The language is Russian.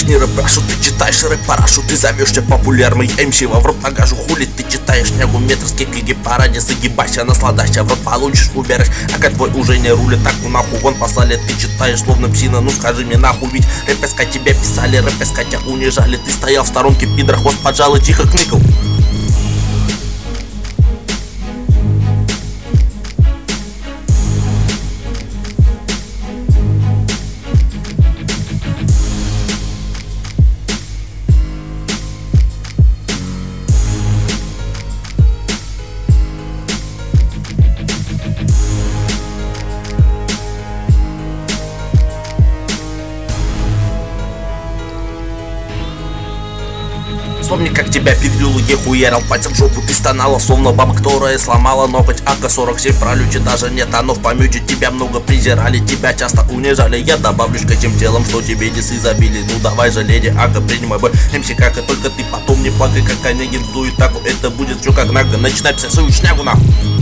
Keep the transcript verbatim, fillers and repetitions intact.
не рэпашу, ты читаешь рэп-парашу. Ты зовешься популярный эм си, во в рот нагажу хули. Ты читаешь нягу метрский книги параде. Загибайся, наслаждайся, в рот получишь, уберешь. А как твой уже не рулит, так ну нахуй вон послали. Ты читаешь словно псина, ну скажи мне нахуй. Ведь рэпеска тебя писали, рэпеска тебя унижали. Ты стоял в сторонке, пидор, хвост поджал и тихо кникал. Вспомни, как тебя пиздил и хуярил пальцем в жопу. Ты стонала, словно баба, которая сломала ноготь. АК сорок семь в пролете даже нет, оно в помете. Тебя много презирали, тебя часто унижали. Я добавлюсь к этим телам, что тебе дисы забили. Ну давай же, леди АК, принимай бой. эм си как, и только ты потом не плакай, как Онегин дует так. Это будет все как наго. Начинай писать свою шнягу нахуй.